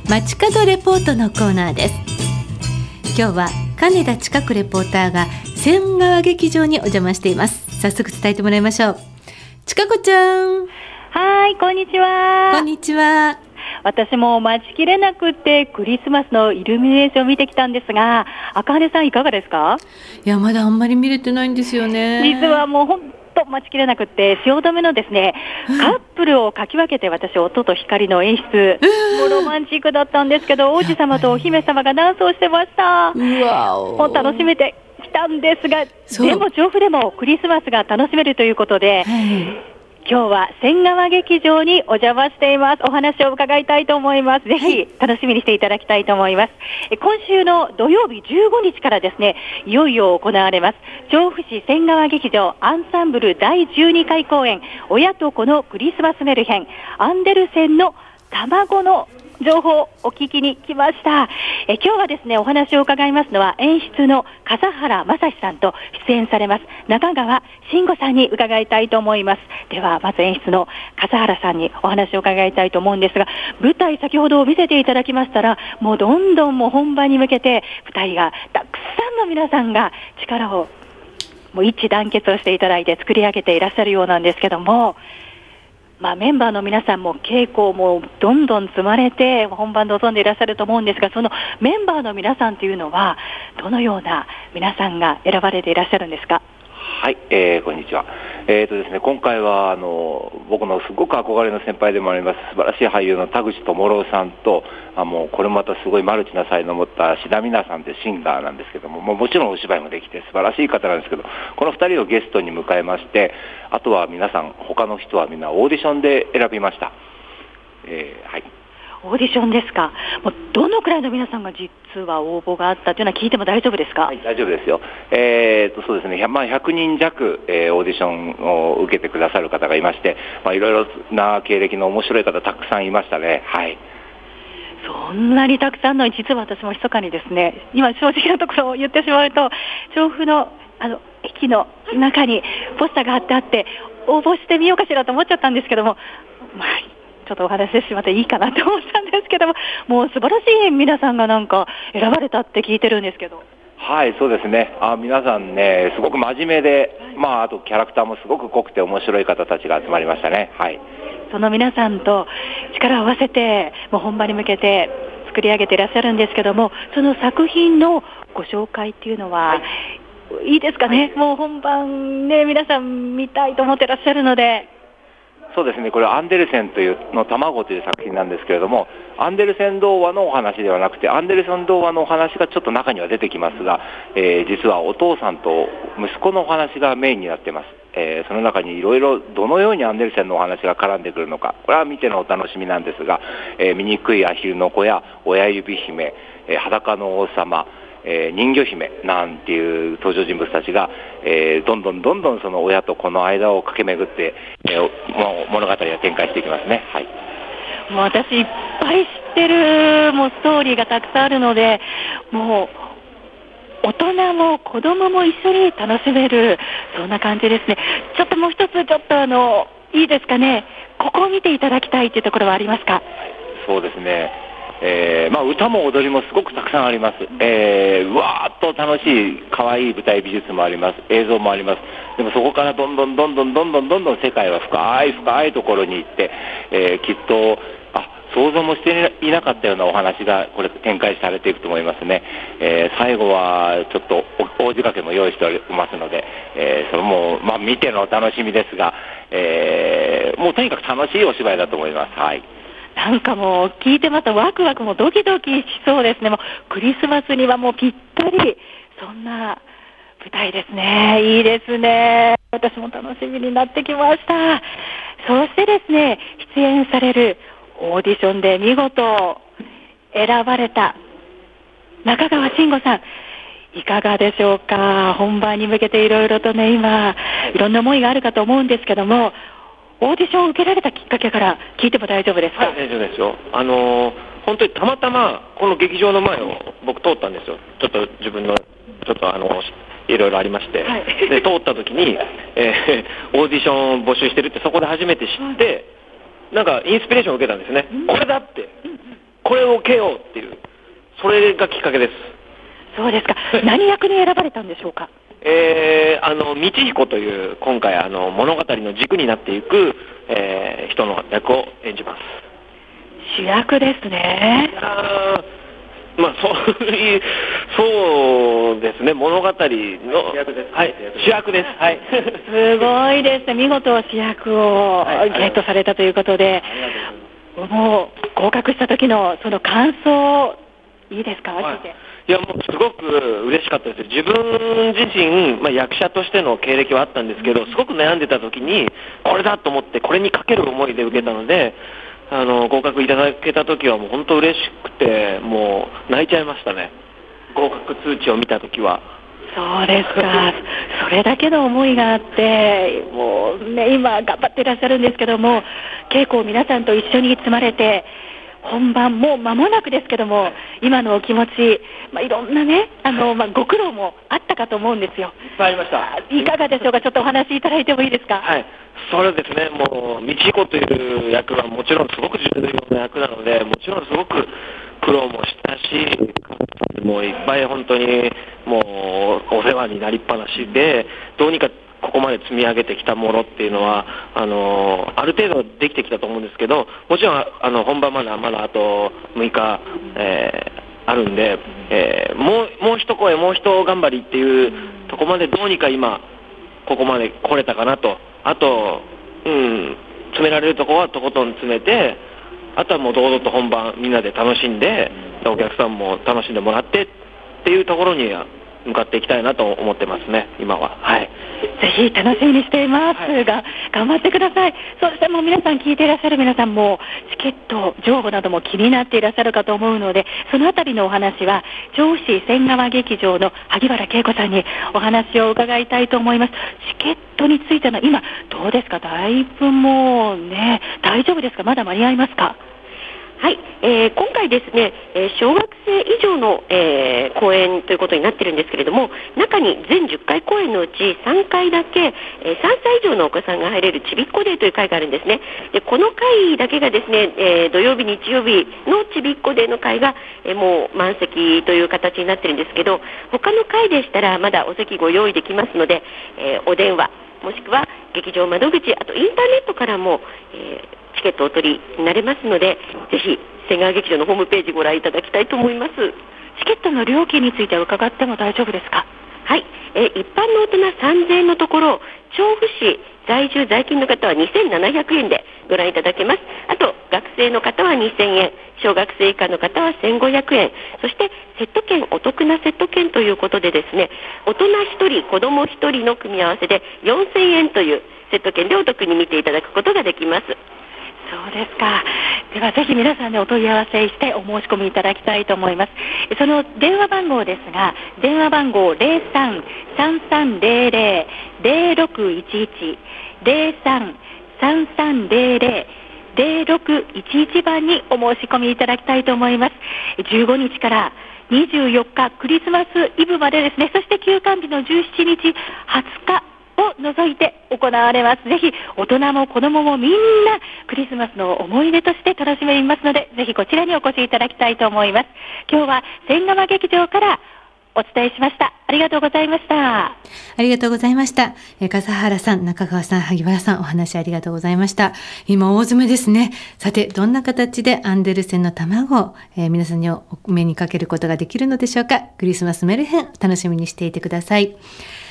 街角レポートのコーナーです。今日は金田千佳子レポーターが仙川劇場にお邪魔しています。早速伝えてもらいましょう。千佳子ちゃん。 はい、こんにちは。 こんにちは。 私も待ちきれなくてクリスマスのイルミネーションを見てきたんですが、赤羽さんいかがですか？ いや、まだあんまり見れてないんですよね。 実はもう本当待ちきれなくて、汐留のですね、カップルをかき分けて私音と光の演出、もうロマンチックだったんですけど、王子様とお姫様がダンスをしてました。 うわお。 もう楽しめてきたんですが、でも調布でもクリスマスが楽しめるということで、今日は仙川劇場にお邪魔しています。お話を伺いたいと思います。ぜひ楽しみにしていただきたいと思います。今週の土曜日15日からですね、いよいよ行われます調布市仙川劇場アンサンブル第12回公演、親と子のクリスマスメルヘン、アンデルセンの卵の情報をお聞きに来ました。今日はですね、お話を伺いますのは演出の笠原正史さんと出演されます中川慎吾さんに伺いたいと思います。ではまず演出の笠原さんにお話を伺いたいと思うんですが、舞台先ほど見せていただきましたら、もうどんどんもう本番に向けて舞台がたくさんの皆さんが力をもう一致団結をしていただいて作り上げていらっしゃるようなんですけども、メンバーの皆さんも稽古もどんどん積まれて本番臨んでいらっしゃると思うんですが、そのメンバーの皆さんというのはどのような皆さんが選ばれていらっしゃるんですか？ はい、こんにちは。ですね、今回は僕のすごく憧れの先輩でもあります素晴らしい俳優の田口智朗さんと、もうこれまたすごいマルチな才能を持った志田美奈さんというシンガーなんですけども、もちろんお芝居もできて素晴らしい方なんですけど、この2人をゲストに迎えまして、あとは皆さん他の人はみんなオーディションで選びました。はい。 オーディションですか？もうどのくらいの皆さんが実は応募があったというのは聞いても大丈夫ですか？ はい、大丈夫ですよ。そうですね、100人弱、オーディションを受けてくださる方がいまして、いろいろな経歴の面白い方たくさんいましたね。はい。 そんなにたくさんの、実は私も密かにですね、今正直なところを言ってしまうと、調布の駅の中にポスターが貼ってあって応募してみようかしらと思っちゃったんですけども、ちょっとお話ししてしまっていいかなと思ったんですけども、もう素晴らしい皆さんがなんか選ばれたって聞いてるんですけど。 はい、そうですね。皆さんね、すごく真面目で、あとキャラクターもすごく濃くて面白い方たちが集まりましたね。はい。 その皆さんと力を合わせてもう本番に向けて作り上げていらっしゃるんですけども、その作品のご紹介っていうのは、いいですかね？もう本番ね、皆さん見たいと思っていらっしゃるので。 そうですね、これアンデルセンというの卵という作品なんですけれども、アンデルセン童話のお話ではなくて、アンデルセン童話のお話がちょっと中には出てきますが、実はお父さんと息子のお話がメインになっています。その中にいろいろどのようにアンデルセンのお話が絡んでくるのか、これは見てのお楽しみなんですが、醜いアヒルの子や親指姫、裸の王様、人魚姫なんていう登場人物たちが、どんどんその親と子の間を駆け巡って、物語が展開していきますね。はい。 もう私いっぱい知ってるストーリーがたくさんあるので、もう大人も子供も一緒に楽しめる、そんな感じですね。ちょっともう一ついいですかね、ここを見ていただきたいというところはありますか？ そうですね、歌も踊りもすごくたくさんあります。うわーっと楽しい可愛い舞台美術もあります。映像もあります。でもそこからどんどん世界は深いところに行って、きっと想像もしていなかったようなお話がこれ展開されていくと思いますね。最後はちょっと大仕掛けも用意しておりますので、それも見てのお楽しみですが、もうとにかく楽しいお芝居だと思います。はい。 なんかもう聞いてまたワクワクもドキドキしそうですね。もうクリスマスにはもうぴったり、そんな舞台ですね。いいですね。私も楽しみになってきました。そしてですね、出演されるオーディションで見事選ばれた中川慎吾さん、いかがでしょうか？本番に向けていろいろとね、今いろんな思いがあるかと思うんですけども、オーディションを受けられたきっかけから聞いても大丈夫ですか？ はい、大丈夫ですよ。本当にたまたまこの劇場の前を僕通ったんですよ。ちょっと自分のいろいろありまして、はい、で通った時に、オーディションを募集してるってそこで初めて知って、なんかインスピレーションを受けたんですね。これだって、 これを受けようっていう、それがきっかけです。 そうですか。何役に選ばれたんでしょうか。 道彦という今回物語の軸になっていく、人の役を演じます。 主役ですね。 まあそうですね、物語の主役です。はい、主役です。はい。 すごいですね。見事主役をゲットされたということで、もう合格した時のその感想いいですか、聞いて。 いや、もうすごく嬉しかったです。自分自身、役者としての経歴はあったんですけど、すごく悩んでた時にこれだと思って、これにかける思いで受けたので、合格いただけた時はもう本当嬉しくて、もう泣いちゃいましたね、合格通知を見た時は。 そうですか。それだけの思いがあって、もうね、今頑張っていらっしゃるんですけども、稽古を皆さんと一緒に積まれて、本番もう間もなくですけども、今のお気持ち、いろんなね、ご苦労もあったかと思うんですよ。 いっぱいありました。 いかがでしょうか。ちょっとお話しいただいてもいいですか。 はい、それですね、もう道彦という役はもちろんすごく重要な役なので、もちろんすごく苦労もしたし、もういっぱい本当にもうお世話になりっぱなしで、どうにかここまで積み上げてきたものっていうのはある程度できてきたと思うんですけど、もちろん本番まだあと6日、あるんで、もう一声もう一頑張りっていうとこまでどうにか今ここまで来れたかなと。あと詰められるところはとことん詰めて、あとはもう堂々と本番みんなで楽しんで、お客さんも楽しんでもらってっていうところには向かっていきたいなと思ってますね、今は。はい。 ぜひ楽しみにしていますが、頑張ってください。そしてもう皆さん、聞いていらっしゃる皆さんもチケット情報なども気になっていらっしゃるかと思うので、そのあたりのお話は調布市仙川劇場の萩原恵子さんにお話を伺いたいと思います。チケットについての今どうですか。だいぶもうね、大丈夫ですか。まだ間に合いますか。 はい、今回ですね、小学生以上の、公演ということになっているんですけれども、中に全10回公演のうち3回だけ、3歳以上のお子さんが入れるちびっこデーという会があるんですね。でこの会だけがですね、土曜日日曜日のちびっこデーの会が、もう満席という形になっているんですけど、他の会でしたらまだお席ご用意できますので、お電話もしくは劇場窓口、あとインターネットからも、チケットをお取りになれますので、ぜひ仙川劇場のホームページご覧いただきたいと思います。 チケットの料金について伺っても大丈夫ですか。 はい、一般の大人3000円のところ、調布市在住在勤の方は2700円でご覧いただけます。あと学生の方は2000円、小学生以下の方は1500円、そしてセット券、お得なセット券ということでですね、大人1人子供1人の組み合わせで4000円というセット券でお得に見ていただくことができます。 そうですか。ではぜひ皆さんでお問い合わせしてお申し込みいただきたいと思います。その電話番号ですが、電話番号 03-3300-0611 03-3300-0611番にお申し込みいただきたいと思います。15日から24日クリスマスイブまでですね、そして休館日の17日20日を除いて行われます。ぜひ大人も子供もみんなクリスマスの思い出として楽しめますので、ぜひこちらにお越しいただきたいと思います。今日は仙川劇場からお伝えしました。ありがとうございました。 ありがとうございました。笠原さん、中川さん、萩原さん、お話ありがとうございました。今大詰めですね。さて、どんな形でアンデルセンの卵を、皆さんにお目にかけることができるのでしょうか。クリスマスメルヘン楽しみにしていてください。